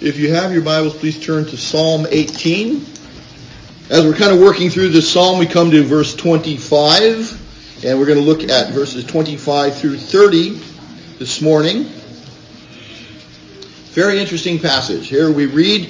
If you have your Bibles, please turn to Psalm 18. As we're kind of working through this psalm, we come to verse 25, and we're going to look at verses 25 through 30 this morning. Very interesting passage. Here we read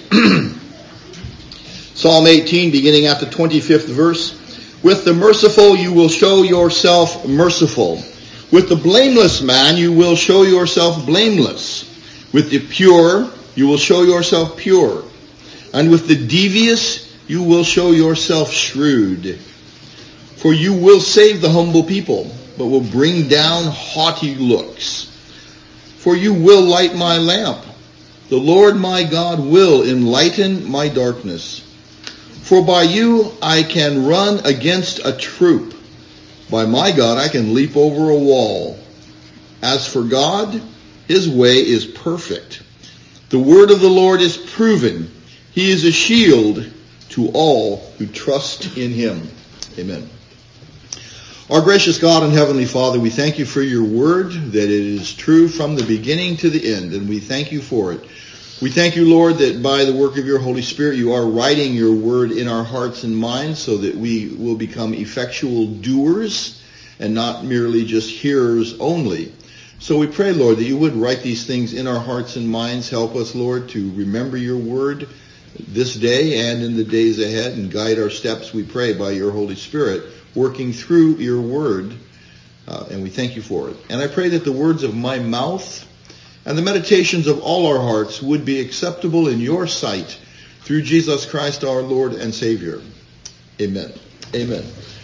Psalm 18, beginning at the 25th verse. With the merciful you will show yourself merciful. With the blameless man you will show yourself blameless. With the pure you will show yourself pure. And with the devious you will show yourself shrewd. For you will save the humble people, but will bring down haughty looks. For you will light my lamp. The Lord my God will enlighten my darkness. For by you I can run against a troop. By my God I can leap over a wall. As for God, his way is perfect. The word of the Lord is proven. He is a shield to all who trust in him. Amen. Our gracious God and Heavenly Father, we thank you for your word, that it is true from the beginning to the end, and we thank you for it. We thank you, Lord, that by the work of your Holy Spirit, you are writing your word in our hearts and minds so that we will become effectual doers and not merely just hearers only. So we pray, Lord, that you would write these things in our hearts and minds. Help us, Lord, to remember your word this day and in the days ahead, and guide our steps, we pray, by your Holy Spirit, working through your word. And we thank you for it. And I pray that the words of my mouth and the meditations of all our hearts would be acceptable in your sight through Jesus Christ our Lord and Savior. Amen. Amen.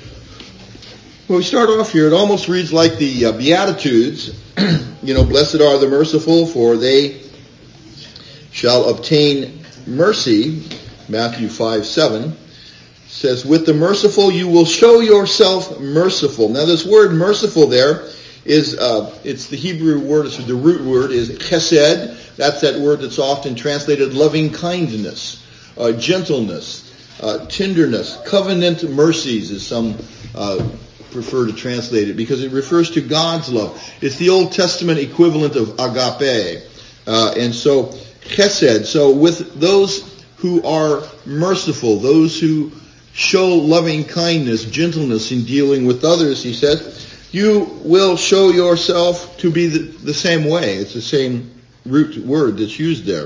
When we start off here, it almost reads like the Beatitudes. Blessed are the merciful, for they shall obtain mercy. Matthew 5:7 says, with the merciful you will show yourself merciful. Now this word merciful there is, it's the Hebrew word, it's the root word is chesed. That's that word that's often translated loving kindness, gentleness, tenderness, covenant mercies, as some prefer to translate it, because it refers to God's love. It's the Old Testament equivalent of agape. And so chesed. So with those who are merciful, those who show loving kindness, gentleness in dealing with others, he says, you will show yourself to be the same way. It's the same root word that's used there.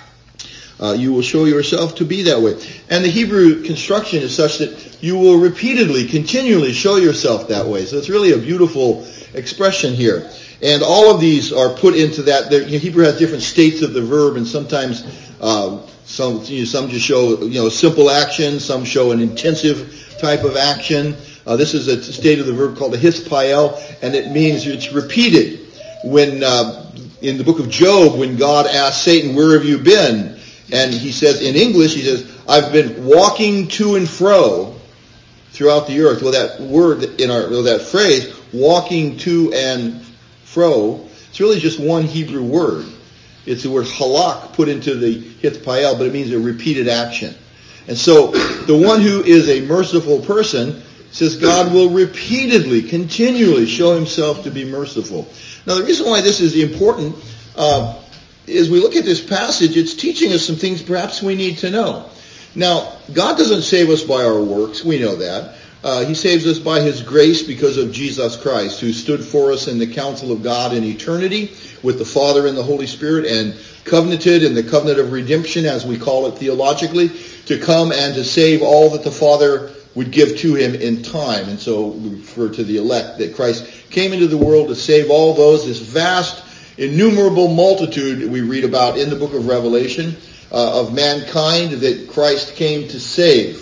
You will show yourself to be that way. And the Hebrew construction is such that you will repeatedly, continually show yourself that way. So it's really a beautiful expression here. And all of these are put into that. Hebrew has different states of the verb, and sometimes some just show simple action, some show an intensive type of action. This is a state of the verb called a hispael, and it means it's repeated. When in the book of Job, when God asked Satan, "Where have you been?" and he says in English, he says, "I've been walking to and fro throughout the earth." Well, that word that phrase, walking to and fro, it's really just one Hebrew word. It's the word halak put into the hispael, but it means a repeated action. And so the one who is a merciful person says God will repeatedly, continually show himself to be merciful. Now the reason why this is important is we look at this passage, it's teaching us some things perhaps we need to know. Now, God doesn't save us by our works, we know that. He saves us by his grace because of Jesus Christ, who stood for us in the counsel of God in eternity with the Father and the Holy Spirit, and covenanted in the covenant of redemption, as we call it theologically, to come and to save all that the Father would give to him in time. And so we refer to the elect, that Christ came into the world to save all those, this vast, innumerable multitude we read about in the book of Revelation, of mankind that Christ came to save.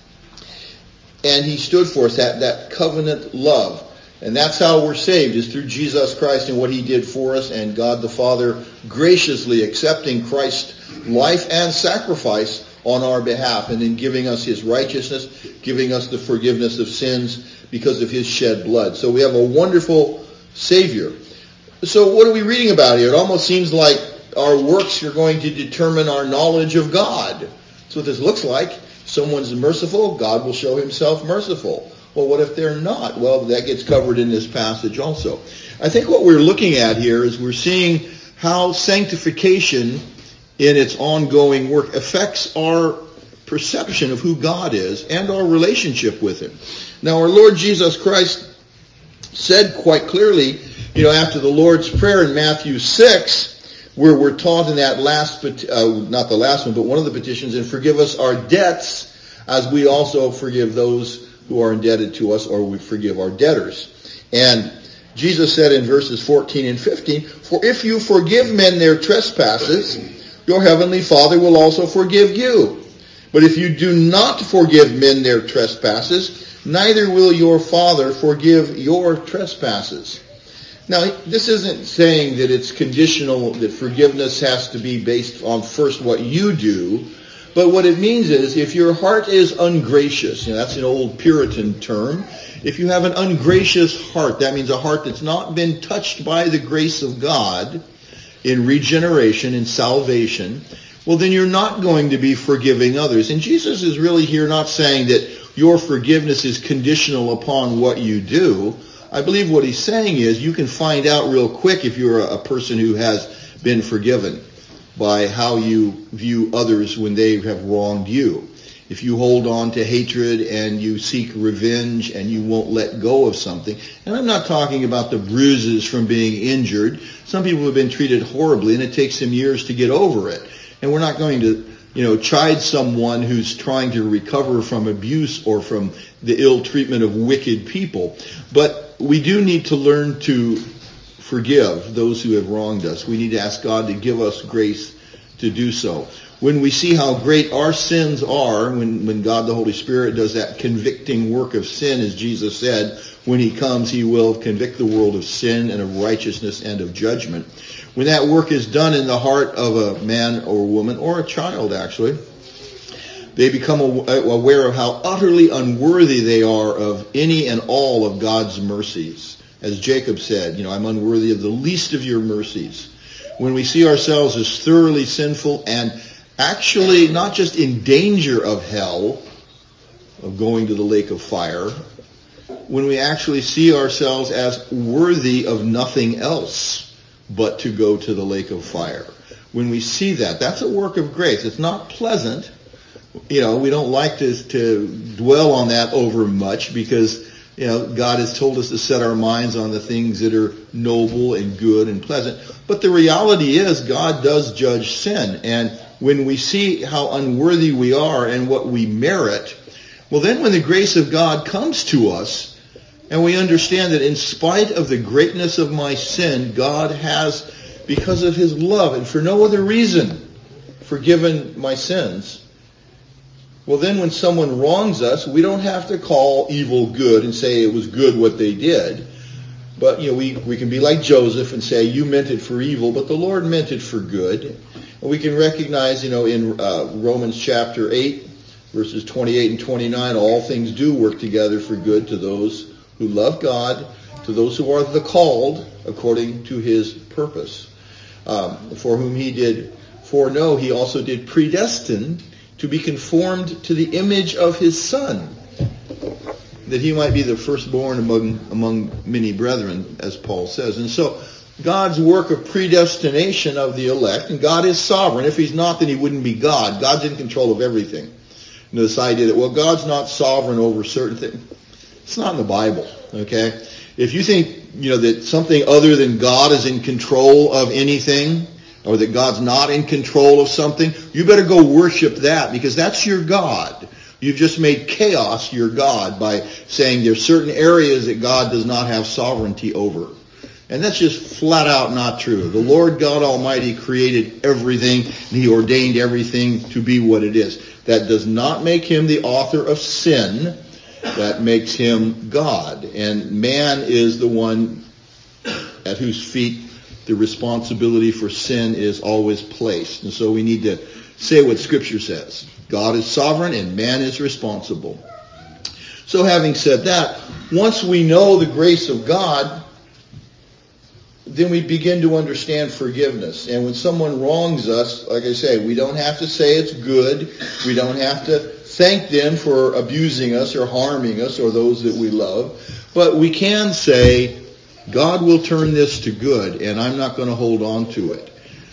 And he stood for us, that covenant love. And that's how we're saved, is through Jesus Christ and what he did for us, and God the Father graciously accepting Christ's life and sacrifice on our behalf, and then giving us his righteousness, giving us the forgiveness of sins because of his shed blood. So we have a wonderful Savior. So what are we reading about here? It almost seems like our works are going to determine our knowledge of God. That's what this looks like. Someone's merciful, God will show himself merciful. Well, what if they're not? Well, that gets covered in this passage also. I think what we're looking at here is we're seeing how sanctification in its ongoing work affects our perception of who God is and our relationship with Him. Now, our Lord Jesus Christ said quite clearly, after the Lord's Prayer in Matthew 6, where we're taught in that not the last one, but one of the petitions, and forgive us our debts as we also forgive those who are indebted to us, or we forgive our debtors. And Jesus said in verses 14 and 15, for if you forgive men their trespasses, your heavenly Father will also forgive you. But if you do not forgive men their trespasses, neither will your Father forgive your trespasses. Now, this isn't saying that it's conditional, that forgiveness has to be based on first what you do. But what it means is, if your heart is ungracious, that's an old Puritan term. If you have an ungracious heart, that means a heart that's not been touched by the grace of God in regeneration, in salvation, well, then you're not going to be forgiving others. And Jesus is really here not saying that your forgiveness is conditional upon what you do. I believe what he's saying is you can find out real quick if you're a person who has been forgiven by how you view others when they have wronged you. If you hold on to hatred and you seek revenge and you won't let go of something, and I'm not talking about the bruises from being injured. Some people have been treated horribly and it takes them years to get over it. And we're not going to, chide someone who's trying to recover from abuse or from the ill treatment of wicked people. But we do need to learn to forgive those who have wronged us. We need to ask God to give us grace to do so. When we see how great our sins are, when God the Holy Spirit does that convicting work of sin, as Jesus said, when He comes, He will convict the world of sin and of righteousness and of judgment. When that work is done in the heart of a man or a woman, or a child actually, they become aware of how utterly unworthy they are of any and all of God's mercies. As Jacob said, I'm unworthy of the least of your mercies. When we see ourselves as thoroughly sinful and actually not just in danger of hell, of going to the lake of fire, when we actually see ourselves as worthy of nothing else but to go to the lake of fire. When we see that, that's a work of grace. It's not pleasant. We don't like to dwell on that over much because, God has told us to set our minds on the things that are noble and good and pleasant. But the reality is God does judge sin. And when we see how unworthy we are and what we merit, well, then when the grace of God comes to us, and we understand that in spite of the greatness of my sin, God has, because of His love and for no other reason, forgiven my sins. Well, then when someone wrongs us, we don't have to call evil good and say it was good what they did. But, we can be like Joseph and say, you meant it for evil, but the Lord meant it for good. And we can recognize, in Romans chapter 8, verses 28 and 29, all things do work together for good to those who love God, to those who are the called according to His purpose. For whom He did foreknow, He also did predestine to be conformed to the image of His Son, that He might be the firstborn among many brethren, as Paul says. And so God's work of predestination of the elect, and God is sovereign. If He's not, then He wouldn't be God. God's in control of everything. This idea that, God's not sovereign over certain things. It's not in the Bible, okay? If you think, that something other than God is in control of anything, or that God's not in control of something, you better go worship that, because that's your God. You've just made chaos your God by saying there's certain areas that God does not have sovereignty over. And that's just flat out not true. The Lord God Almighty created everything, and He ordained everything to be what it is. That does not make Him the author of sin. That makes Him God. And man is the one at whose feet the responsibility for sin is always placed. And so we need to say what Scripture says. God is sovereign and man is responsible. So having said that, once we know the grace of God, then we begin to understand forgiveness. And when someone wrongs us, like I say, we don't have to say it's good. We don't have to thank them for abusing us or harming us or those that we love. But we can say, God will turn this to good, and I'm not going to hold on to it.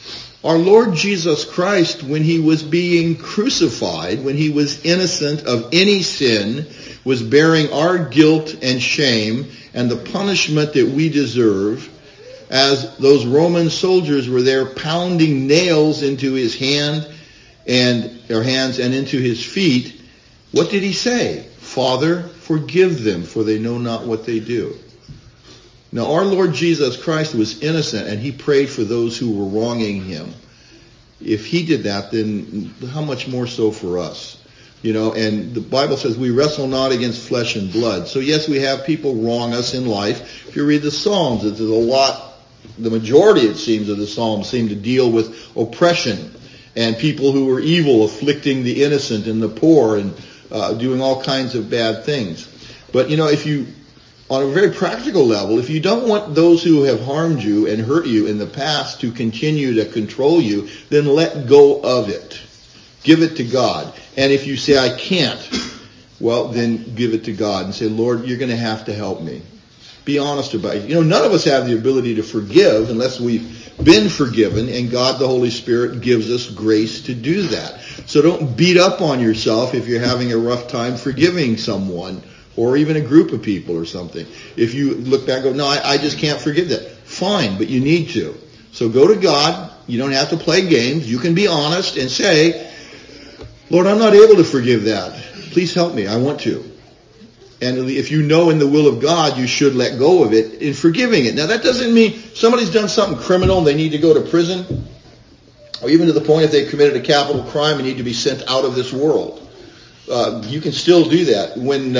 Our Lord Jesus Christ, when he was being crucified, when he was innocent of any sin, was bearing our guilt and shame and the punishment that we deserve, as those Roman soldiers were there pounding nails into his hands and into his feet. What did he say? Father, forgive them, for they know not what they do. Now, our Lord Jesus Christ was innocent, and he prayed for those who were wronging him. If he did that, then how much more so for us? And the Bible says we wrestle not against flesh and blood. So yes, we have people wrong us in life. If you read the Psalms, there's a lot, the majority, it seems, of the Psalms seem to deal with oppression and people who are evil, afflicting the innocent and the poor and doing all kinds of bad things. But, if you, on a very practical level, if you don't want those who have harmed you and hurt you in the past to continue to control you, then let go of it. Give it to God. And if you say, I can't, well, then give it to God and say, Lord, you're going to have to help me. Be honest about it. None of us have the ability to forgive unless we've been forgiven, and God, the Holy Spirit, gives us grace to do that. So don't beat up on yourself if you're having a rough time forgiving someone or even a group of people or something. If you look back and go, no, I just can't forgive that. Fine, but you need to. So go to God. You don't have to play games. You can be honest and say, Lord, I'm not able to forgive that. Please help me. I want to. And if you know in the will of God, you should let go of it in forgiving it. Now, that doesn't mean somebody's done something criminal and they need to go to prison, or even to the point if they committed a capital crime and need to be sent out of this world. You can still do that. When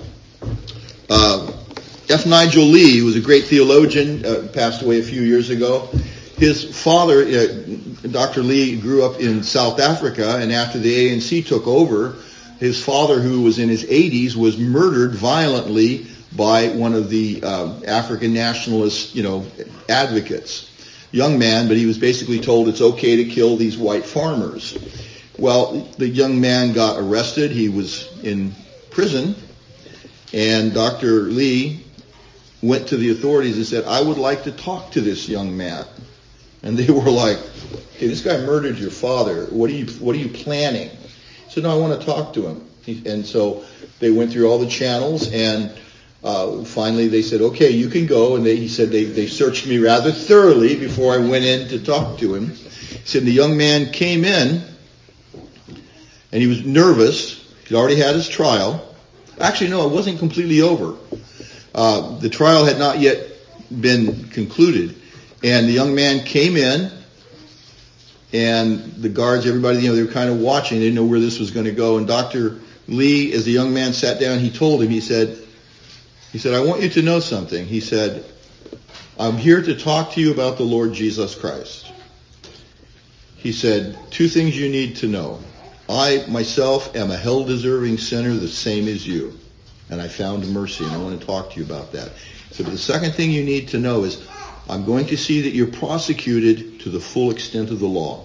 F. Nigel Lee, who was a great theologian, passed away a few years ago, his father, Dr. Lee, grew up in South Africa, and after the ANC took over, his father, who was in his 80s, was murdered violently by one of the African nationalist, advocates. Young man, but he was basically told it's okay to kill these white farmers. Well, the young man got arrested. He was in prison, and Dr. Lee went to the authorities and said, I would like to talk to this young man. And they were like, okay, this guy murdered your father. What are you planning? He said, no, I want to talk to him. And so they went through all the channels, and finally they said, okay, you can go. And he said they searched me rather thoroughly before I went in to talk to him. He said the young man came in, and he was nervous. He'd already had his trial. Actually, no, it wasn't completely over. The trial had not yet been concluded. And the young man came in, and the guards, everybody, they were kind of watching. They didn't know where this was going to go. And Dr. Lee, as the young man sat down, he told him, he said, I want you to know something. He said, I'm here to talk to you about the Lord Jesus Christ. He said, 2 things you need to know. I, myself, am a hell-deserving sinner the same as you. And I found mercy, and I want to talk to you about that. So the second thing you need to know is, I'm going to see that you're prosecuted to the full extent of the law.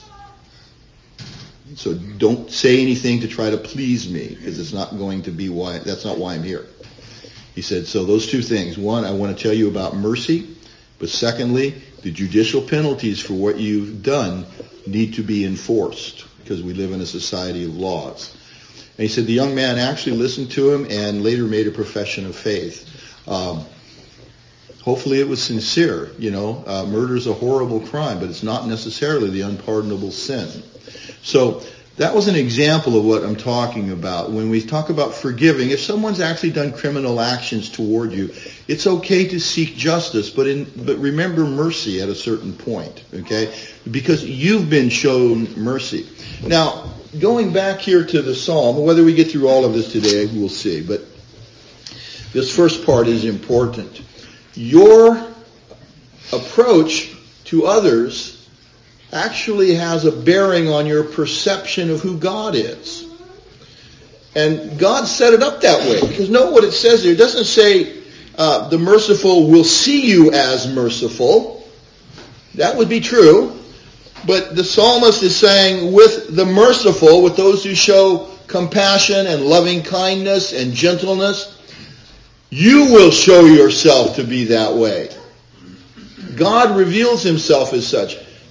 So don't say anything to try to please me, because it's not going to be that's not why I'm here. He said, so those 2 things. One, I want to tell you about mercy. But secondly, the judicial penalties for what you've done need to be enforced, because we live in a society of laws. And he said the young man actually listened to him and later made a profession of faith. Hopefully it was sincere. Murder is a horrible crime, but it's not necessarily the unpardonable sin. So that was an example of what I'm talking about. When we talk about forgiving, if someone's actually done criminal actions toward you, it's okay to seek justice, but remember mercy at a certain point, okay? Because you've been shown mercy. Now, going back here to the psalm, whether we get through all of this today, we'll see, but this first part is important. Your approach to others actually has a bearing on your perception of who God is. And God set it up that way. Because note what it says there. It doesn't say the merciful will see you as merciful. That would be true. But the psalmist is saying with the merciful, with those who show compassion and loving kindness and gentleness, you will show yourself to be that way. God reveals himself as such.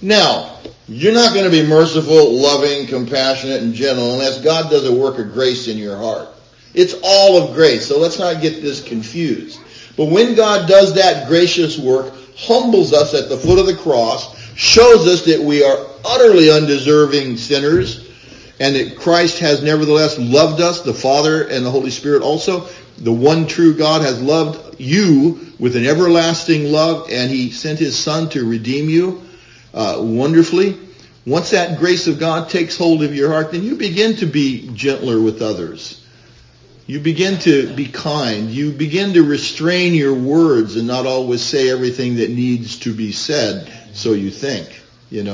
Now, you're not going to be merciful, loving, compassionate, and gentle unless God does a work of grace in your heart. It's all of grace, so let's not get this confused. But when God does that gracious work, humbles us at the foot of the cross, shows us that we are utterly undeserving sinners, and that Christ has nevertheless loved us, the Father and the Holy Spirit also. The one true God has loved you with an everlasting love, and He sent His Son to redeem you wonderfully. Once that grace of God takes hold of your heart, then you begin to be gentler with others. You begin to be kind. You begin to restrain your words and not always say everything that needs to be said, so you think,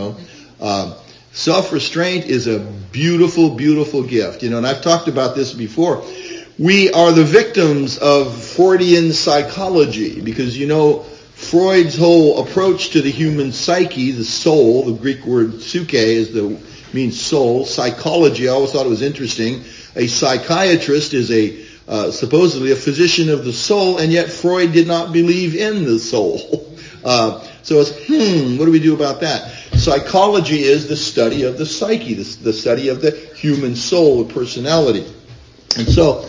Self-restraint is a beautiful, beautiful gift. And I've talked about this before. We are the victims of Freudian psychology because, Freud's whole approach to the human psyche, the soul, the Greek word psyche means soul, psychology, I always thought it was interesting. A psychiatrist is supposedly a physician of the soul, and yet Freud did not believe in the soul. So it's, what do we do about that? Psychology is the study of the psyche, the study of the human soul, the personality. And so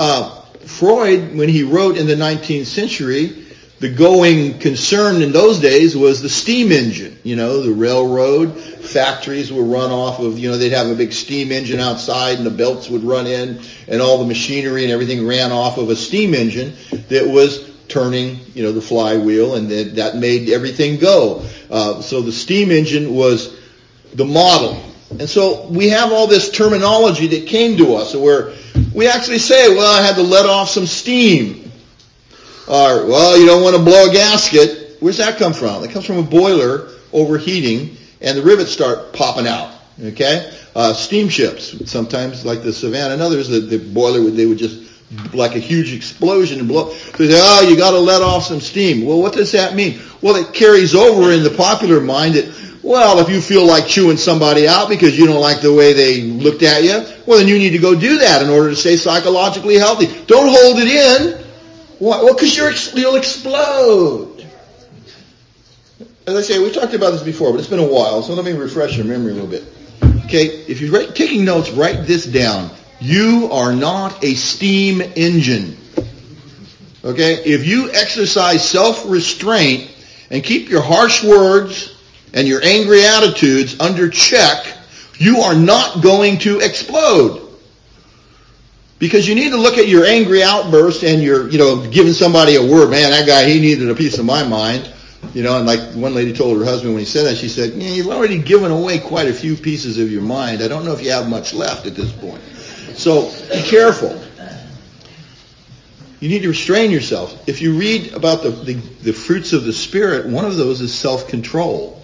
Freud, when he wrote in the 19th century, the going concern in those days was the steam engine. The railroad, factories were run off of, they'd have a big steam engine outside and the belts would run in and all the machinery and everything ran off of a steam engine that was turning, the flywheel, and that made everything go. So the steam engine was the model. And so we have all this terminology that came to us where we actually say, I had to let off some steam. Or, you don't want to blow a gasket. Where's that come from? It comes from a boiler overheating and the rivets start popping out. Okay? Steamships, sometimes like the Savannah and others, the boiler they would just like a huge explosion and blow. So they say, you got to let off some steam. Well, what does that mean? Well, it carries over in the popular mind that, if you feel like chewing somebody out because you don't like the way they looked at you, then you need to go do that in order to stay psychologically healthy. Don't hold it in. Why? Well, because you'll explode. As I say, we've talked about this before, but it's been a while, so let me refresh your memory a little bit. Okay, if you're taking notes, write this down. You are not a steam engine. Okay? If you exercise self-restraint and keep your harsh words and your angry attitudes under check, you are not going to explode. Because you need to look at your angry outburst and your, giving somebody a word. Man, that guy, he needed a piece of my mind. And like one lady told her husband when he said that, she said, you've already given away quite a few pieces of your mind. I don't know if you have much left at this point. So be careful. You need to restrain yourself. If you read about the fruits of the Spirit, one of those is self-control.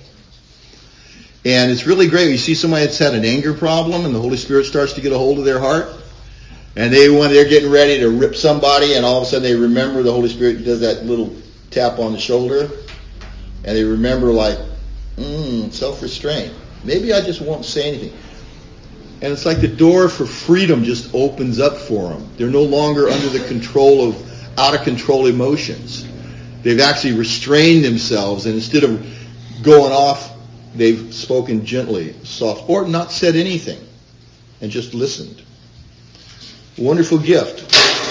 And it's really great. You see somebody that's had an anger problem and the Holy Spirit starts to get a hold of their heart. And they're getting ready to rip somebody, and all of a sudden they remember the Holy Spirit does that little tap on the shoulder, and they remember self-restraint. Maybe I just won't say anything. And it's like the door for freedom just opens up for them. They're no longer under the control of out-of-control emotions. They've actually restrained themselves, and instead of going off, they've spoken gently, soft, or not said anything, and just listened. Wonderful gift.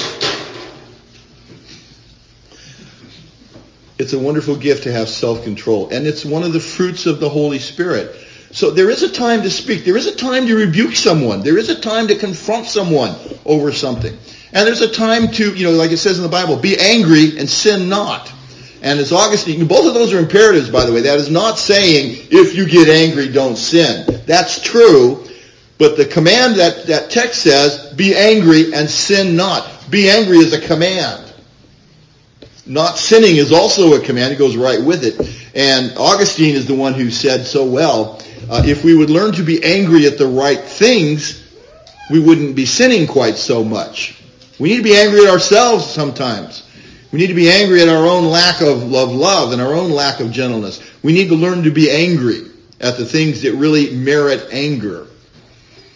It's a wonderful gift to have self-control. And it's one of the fruits of the Holy Spirit. So there is a time to speak. There is a time to rebuke someone. There is a time to confront someone over something. And there's a time to, like it says in the Bible, be angry and sin not. And as Augustine, both of those are imperatives, by the way. That is not saying, if you get angry, don't sin. That's true. But the command that text says, be angry and sin not. Be angry is a command. Not sinning is also a command. It goes right with it. And Augustine is the one who said so well, if we would learn to be angry at the right things, we wouldn't be sinning quite so much. We need to be angry at ourselves sometimes. We need to be angry at our own lack of love and our own lack of gentleness. We need to learn to be angry at the things that really merit anger.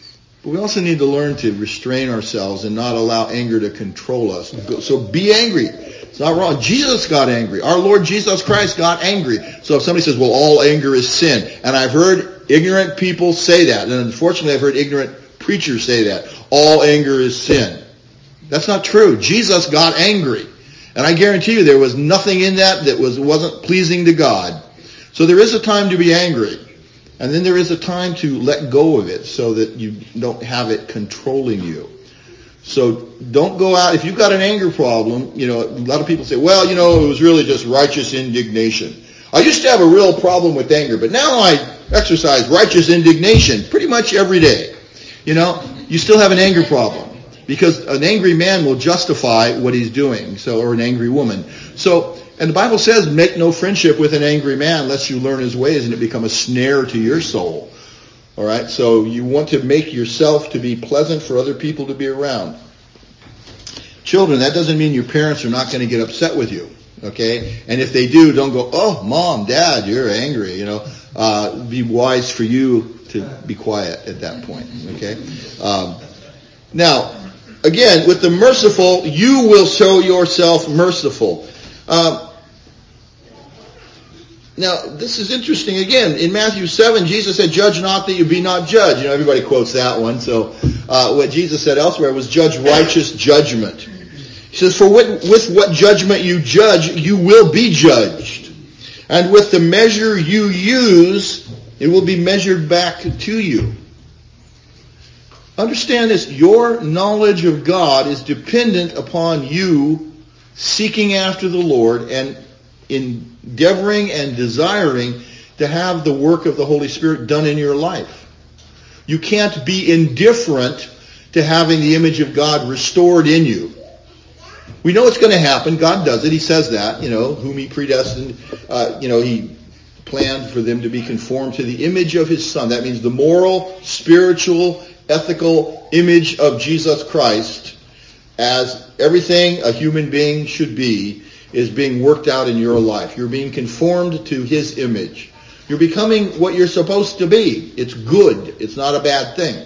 But we also need to learn to restrain ourselves and not allow anger to control us. So be angry. It's not wrong. Jesus got angry. Our Lord Jesus Christ got angry. So if somebody says, well, all anger is sin, and I've heard ignorant people say that, and unfortunately I've heard ignorant preachers say that, all anger is sin. That's not true. Jesus got angry. And I guarantee you there was nothing in that wasn't pleasing to God. So there is a time to be angry. And then there is a time to let go of it so that you don't have it controlling you. So don't go out. If you've got an anger problem, a lot of people say, well, it was really just righteous indignation. I used to have a real problem with anger, but now I exercise righteous indignation pretty much every day. You still have an anger problem because an angry man will justify what he's doing, or an angry woman. And the Bible says, make no friendship with an angry man lest you learn his ways and it become a snare to your soul. All right? So you want to make yourself to be pleasant for other people to be around. Children, that doesn't mean your parents are not going to get upset with you. Okay? And if they do, don't go, oh, Mom, Dad, you're angry. Be wise for you to be quiet at that point. Okay? Now, again, with the merciful, you will show yourself merciful. Now, this is interesting. Again, in Matthew 7, Jesus said, judge not that you be not judged. Everybody quotes that one. So what Jesus said elsewhere was judge righteous judgment. He says, for with what judgment you judge, you will be judged. And with the measure you use, it will be measured back to you. Understand this. Your knowledge of God is dependent upon you seeking after the Lord and endeavoring and desiring to have the work of the Holy Spirit done in your life. You can't be indifferent to having the image of God restored in you. We know it's going to happen. God does it. He says that, whom he predestined, he planned for them to be conformed to the image of his Son. That means the moral, spiritual, ethical image of Jesus Christ, as everything a human being should be, is being worked out in your life. You're being conformed to his image. You're becoming what you're supposed to be. It's good. It's not a bad thing.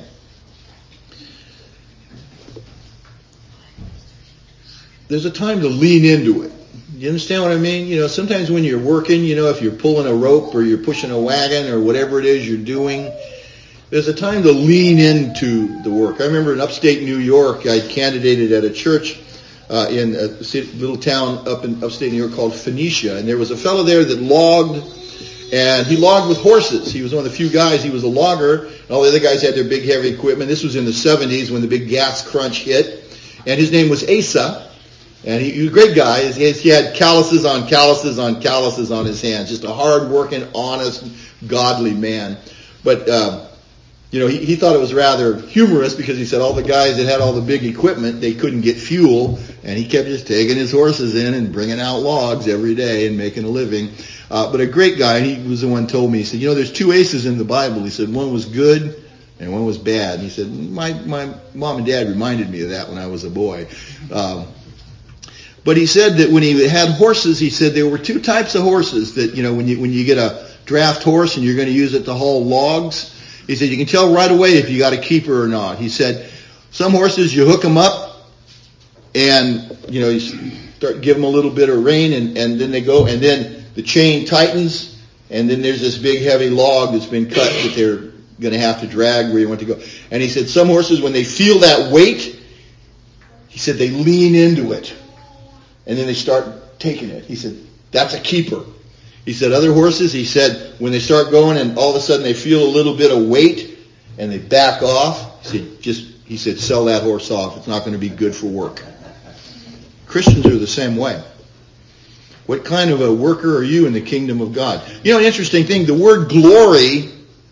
There's a time to lean into it. You understand what I mean? Sometimes when you're working, if you're pulling a rope or you're pushing a wagon or whatever it is you're doing, there's a time to lean into the work. I remember in upstate New York, I candidated at a church in a little town up in upstate New York called Phoenicia. And there was a fellow there that logged, and he logged with horses. He was one of the few guys. He was a logger, and all the other guys had their big heavy equipment. This was in the 70s when the big gas crunch hit. And his name was Asa. And he was a great guy. He had calluses on calluses on calluses on his hands. Just a hard-working, honest, godly man. But he thought it was rather humorous because he said all the guys that had all the big equipment, they couldn't get fuel, and he kept just taking his horses in and bringing out logs every day and making a living. But a great guy, and he was the one who told me, he said, there's two Aces in the Bible. He said, one was good and one was bad. And he said, my mom and dad reminded me of that when I was a boy. But he said that when he had horses, he said there were two types of horses that, when you get a draft horse and you're going to use it to haul logs, he said, you can tell right away if you got a keeper or not. He said, some horses, you hook them up and, you start giving them a little bit of rein and then they go, and then the chain tightens and then there's this big heavy log that's been cut that they're going to have to drag where you want to go. And he said, some horses, when they feel that weight, he said, they lean into it and then they start taking it. He said, that's a keeper. He said other horses, he said, when they start going and all of a sudden they feel a little bit of weight and they back off, he said, sell that horse off. It's not going to be good for work. Christians are the same way. What kind of a worker are you in the kingdom of God? An interesting thing, the word glory,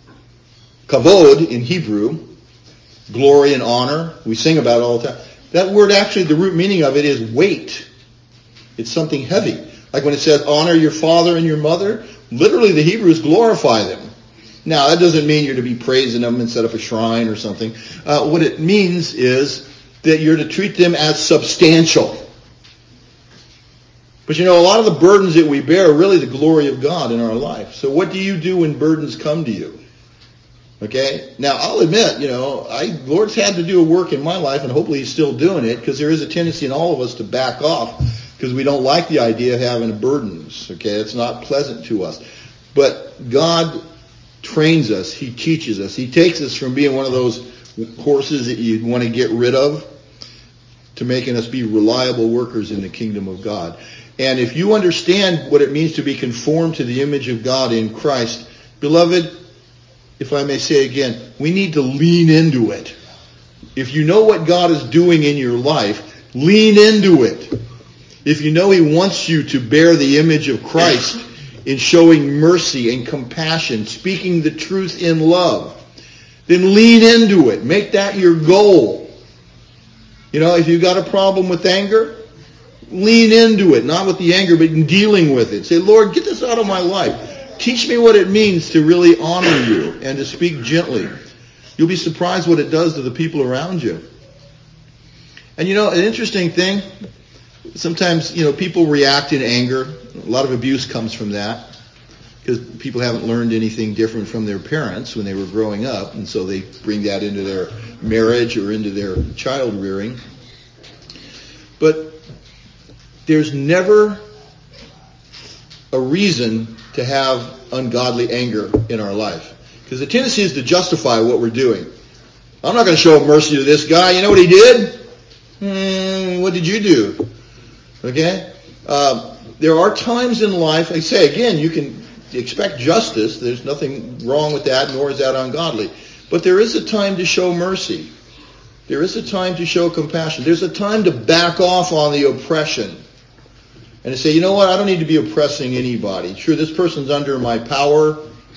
kavod in Hebrew, glory and honor, we sing about it all the time. That word actually, the root meaning of it is weight. It's something heavy. Like when it says, honor your father and your mother, literally the Hebrews glorify them. Now, that doesn't mean you're to be praising them and set up a shrine or something. What it means is that you're to treat them as substantial. But a lot of the burdens that we bear are really the glory of God in our life. So what do you do when burdens come to you? Okay? Now, I'll admit, Lord's had to do a work in my life, and hopefully He's still doing it, because there is a tendency in all of us to back off, because we don't like the idea of having burdens. Okay? It's not pleasant to us. But God trains us. He teaches us. He takes us from being one of those horses that you want to get rid of to making us be reliable workers in the kingdom of God. And if you understand what it means to be conformed to the image of God in Christ, beloved, if I may say again, we need to lean into it. If you know what God is doing in your life, lean into it. If you know He wants you to bear the image of Christ in showing mercy and compassion, speaking the truth in love, then lean into it. Make that your goal. If you've got a problem with anger, lean into it. Not with the anger, but in dealing with it. Say, Lord, get this out of my life. Teach me what it means to really honor you and to speak gently. You'll be surprised what it does to the people around you. And an interesting thing, sometimes, people react in anger. A lot of abuse comes from that, because people haven't learned anything different from their parents when they were growing up, and so they bring that into their marriage or into their child rearing. But there's never a reason to have ungodly anger in our life, because the tendency is to justify what we're doing. I'm not going to show mercy to this guy. You know what he did? What did you do? Okay? There are times in life, I say again, you can expect justice. There's nothing wrong with that, nor is that ungodly. But there is a time to show mercy. There is a time to show compassion. There's a time to back off on the oppression. And to say, you know what, I don't need to be oppressing anybody. Sure, this person's under my power,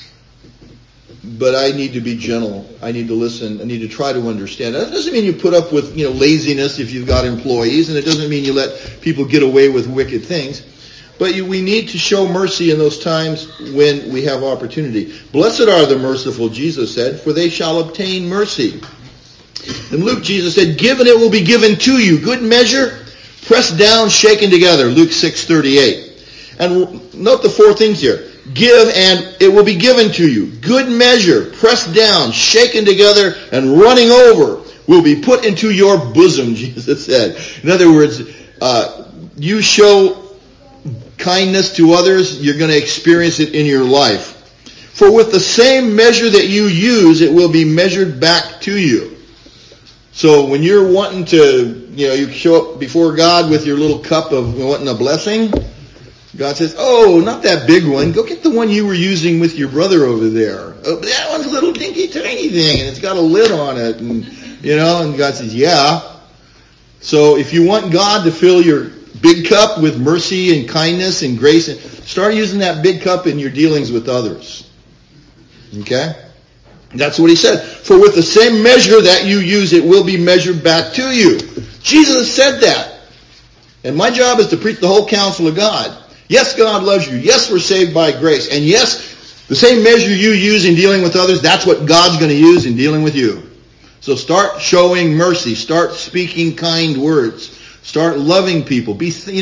but I need to be gentle. I need to listen. I need to try to understand. That doesn't mean you put up with, laziness if you've got employees, and it doesn't mean you let people get away with wicked things. But we need to show mercy in those times when we have opportunity. Blessed are the merciful, Jesus said, for they shall obtain mercy. In Luke, Jesus said, give and it will be given to you. Good measure, pressed down, shaken together. Luke 6:38. And note the four things here. Give and it will be given to you. Good measure, pressed down, shaken together, and running over will be put into your bosom, Jesus said. In other words, you show kindness to others, you're going to experience it in your life. For with the same measure that you use, it will be measured back to you. So when you're wanting to, you show up before God with your little cup of wanting a blessing, God says, oh, not that big one. Go get the one you were using with your brother over there. Oh, that one's a little dinky tiny thing, and it's got a lid on it. And God says, yeah. So if you want God to fill your big cup with mercy and kindness and grace, start using that big cup in your dealings with others. Okay? That's what he said. For with the same measure that you use, it will be measured back to you. Jesus said that. And my job is to preach the whole counsel of God. Yes, God loves you. Yes, we're saved by grace. And yes, the same measure you use in dealing with others, that's what God's going to use in dealing with you. So start showing mercy. Start speaking kind words. Start loving people. I'm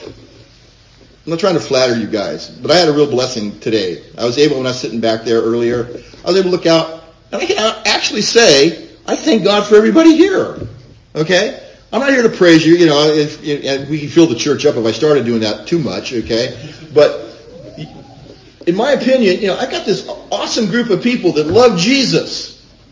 not trying to flatter you guys, but I had a real blessing today. I was able, when I was sitting back there earlier, I was able to look out, and I can actually say, I thank God for everybody here. Okay? I'm not here to praise you, and we can fill the church up if I started doing that too much, okay? But in my opinion, I've got this awesome group of people that love Jesus.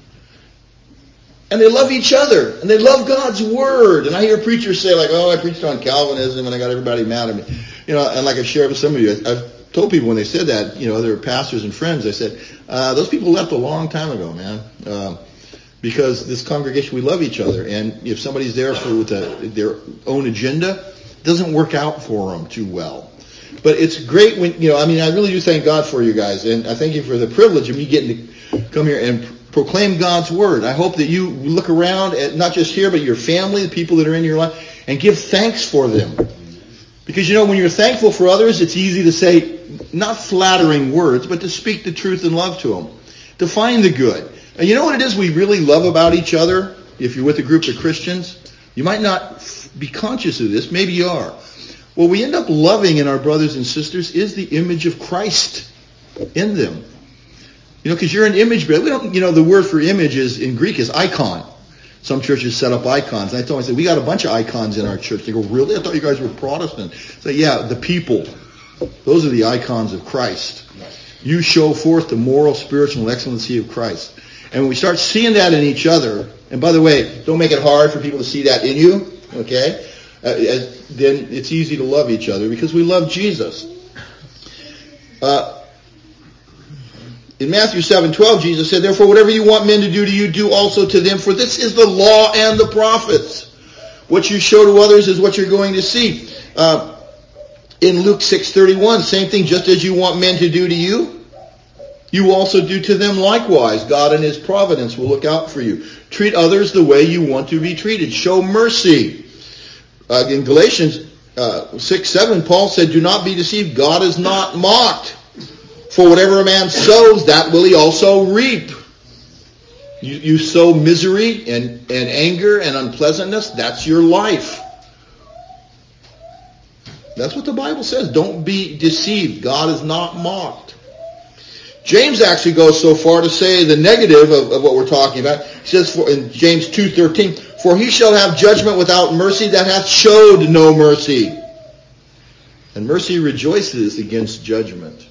And they love each other. And they love God's Word. And I hear preachers say, I preached on Calvinism and I got everybody mad at me. And like I've shared with some of you, I've told people when they said that, other pastors and friends, I said, those people left a long time ago, man. Because this congregation, we love each other. And if somebody's there with their own agenda, it doesn't work out for them too well. But it's great when, I really do thank God for you guys. And I thank you for the privilege of me getting to come here and proclaim God's Word. I hope that you look around at not just here, but your family, the people that are in your life, and give thanks for them. Because, when you're thankful for others, it's easy to say, not flattering words, but to speak the truth and love to them. To find the good. And you know what it is we really love about each other? If you're with a group of Christians, you might not be conscious of this. Maybe you are. What we end up loving in our brothers and sisters is the image of Christ in them. Because you're an image bearer. We don't, the word for image in Greek is icon. Some churches set up icons. And I told them, I said, we got a bunch of icons in our church. They go, really? I thought you guys were Protestant. So yeah, the people. Those are the icons of Christ. You show forth the moral, spiritual excellency of Christ. And when we start seeing that in each other, and by the way, don't make it hard for people to see that in you, okay? Then it's easy to love each other because we love Jesus. In Matthew 7:12, Jesus said, therefore, whatever you want men to do to you, do also to them, for this is the law and the prophets. What you show to others is what you're going to see. In Luke 6:31, same thing, just as you want men to do to you, you also do to them likewise. God in His providence will look out for you. Treat others the way you want to be treated. Show mercy. In Galatians 6:7, Paul said, do not be deceived. God is not mocked. For whatever a man sows, that will he also reap. You sow misery and anger and unpleasantness, that's your life. That's what the Bible says. Don't be deceived. God is not mocked. James actually goes so far to say the negative of what we're talking about. He says in James 2:13, for he shall have judgment without mercy that hath showed no mercy. And mercy rejoices against judgment.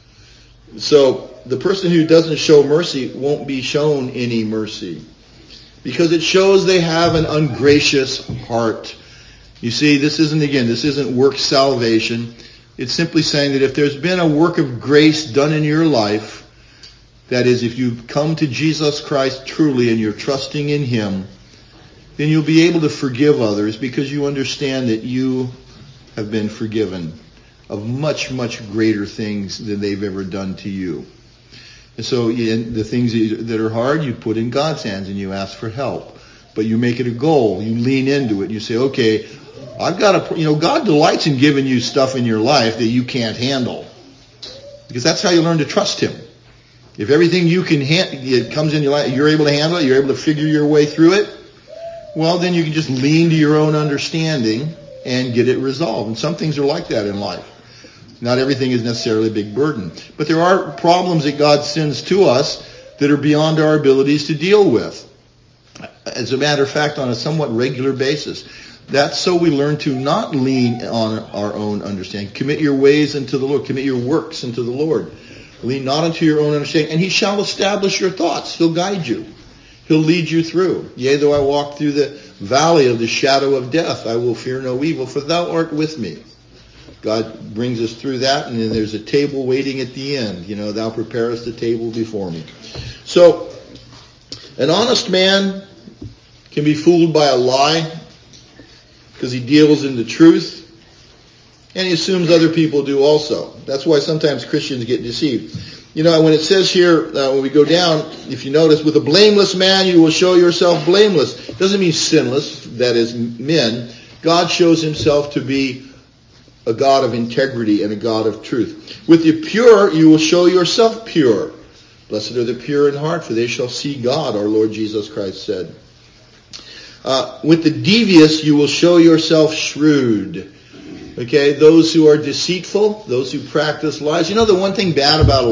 So the person who doesn't show mercy won't be shown any mercy because it shows they have an ungracious heart. You see, this isn't work salvation. It's simply saying that if there's been a work of grace done in your life, that is, if you come to Jesus Christ truly and you're trusting in Him, then you'll be able to forgive others because you understand that you have been forgiven of much, much greater things than they've ever done to you. And so the things that are hard, you put in God's hands and you ask for help. But you make it a goal. You lean into it. You say, okay, I've got to, God delights in giving you stuff in your life that you can't handle. Because that's how you learn to trust Him. If everything you can it comes in your life, you're able to handle it, you're able to figure your way through it, well, then you can just lean to your own understanding and get it resolved. And some things are like that in life. Not everything is necessarily a big burden. But there are problems that God sends to us that are beyond our abilities to deal with. As a matter of fact, on a somewhat regular basis. That's so we learn to not lean on our own understanding. Commit your ways unto the Lord. Commit your works unto the Lord. Lean not unto your own understanding. And He shall establish your thoughts. He'll guide you. He'll lead you through. Yea, though I walk through the valley of the shadow of death, I will fear no evil, for thou art with me. God brings us through that, and then there's a table waiting at the end. Thou preparest a table before me. So, an honest man can be fooled by a lie because he deals in the truth, and he assumes other people do also. That's why sometimes Christians get deceived. When it says here, when we go down, if you notice, with a blameless man you will show yourself blameless. It doesn't mean sinless, that is men. God shows Himself to be a God of integrity and a God of truth. With the pure, you will show yourself pure. Blessed are the pure in heart, for they shall see God, our Lord Jesus Christ said. With the devious, you will show yourself shrewd. Okay, those who are deceitful, those who practice lies. The one thing bad about a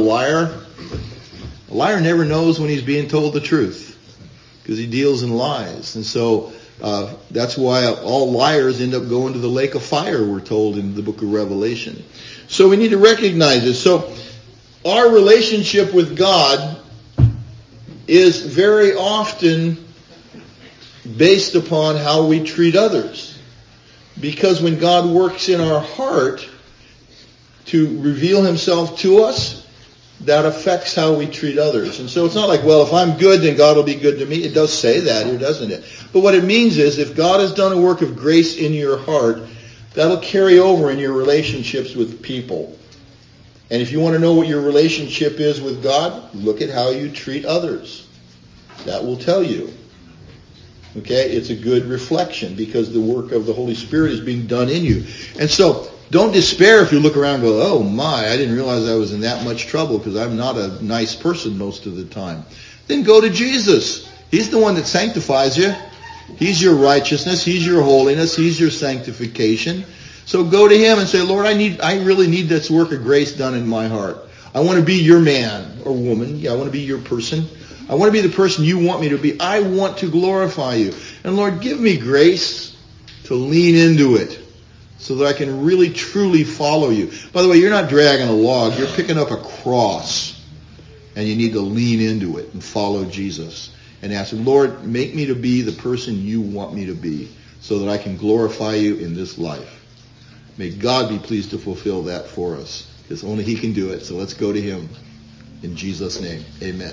liar never knows when he's being told the truth because he deals in lies. And so that's why all liars end up going to the lake of fire, we're told in the book of Revelation. So we need to recognize this. So our relationship with God is very often based upon how we treat others. Because when God works in our heart to reveal Himself to us, that affects how we treat others. And so it's not like, well, if I'm good, then God will be good to me. It does say that here, doesn't it? But what it means is if God has done a work of grace in your heart, that'll carry over in your relationships with people. And if you want to know what your relationship is with God, look at how you treat others. That will tell you. Okay? It's a good reflection because the work of the Holy Spirit is being done in you. And so, don't despair if you look around and go, oh my, I didn't realize I was in that much trouble because I'm not a nice person most of the time. Then go to Jesus. He's the one that sanctifies you. He's your righteousness. He's your holiness. He's your sanctification. So go to Him and say, Lord, I really need this work of grace done in my heart. I want to be your man or woman. Yeah, I want to be your person. I want to be the person you want me to be. I want to glorify you. And Lord, give me grace to lean into it so that I can really, truly follow you. By the way, you're not dragging a log. You're picking up a cross. And you need to lean into it and follow Jesus. And ask him, Lord, make me to be the person you want me to be so that I can glorify you in this life. May God be pleased to fulfill that for us, because only he can do it. So let's go to him in Jesus' name. Amen.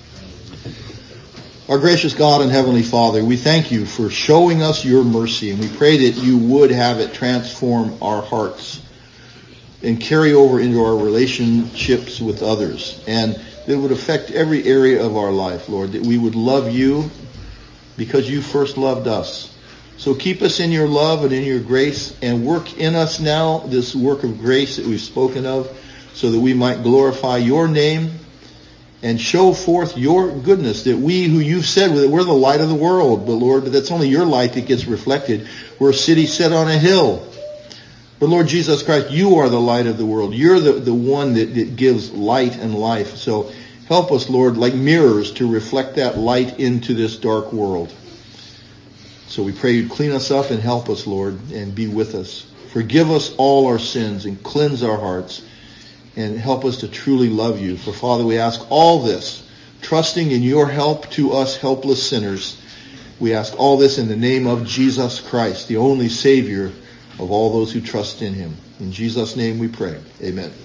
Our gracious God and Heavenly Father, we thank you for showing us your mercy, and we pray that you would have it transform our hearts and carry over into our relationships with others, and that it would affect every area of our life, Lord, that we would love you because you first loved us. So keep us in your love and in your grace, and work in us now this work of grace that we've spoken of, so that we might glorify your name and show forth your goodness, that we, who you've said, that we're the light of the world, but Lord, but that's only your light that gets reflected. We're a city set on a hill. But Lord Jesus Christ, you are the light of the world. You're the one that gives light and life. So help us, Lord, like mirrors, to reflect that light into this dark world. So we pray you'd clean us up and help us, Lord, and be with us. Forgive us all our sins and cleanse our hearts, and help us to truly love you. For Father, we ask all this, trusting in your help to us helpless sinners. We ask all this in the name of Jesus Christ, the only Savior of all those who trust in him. In Jesus' name we pray. Amen.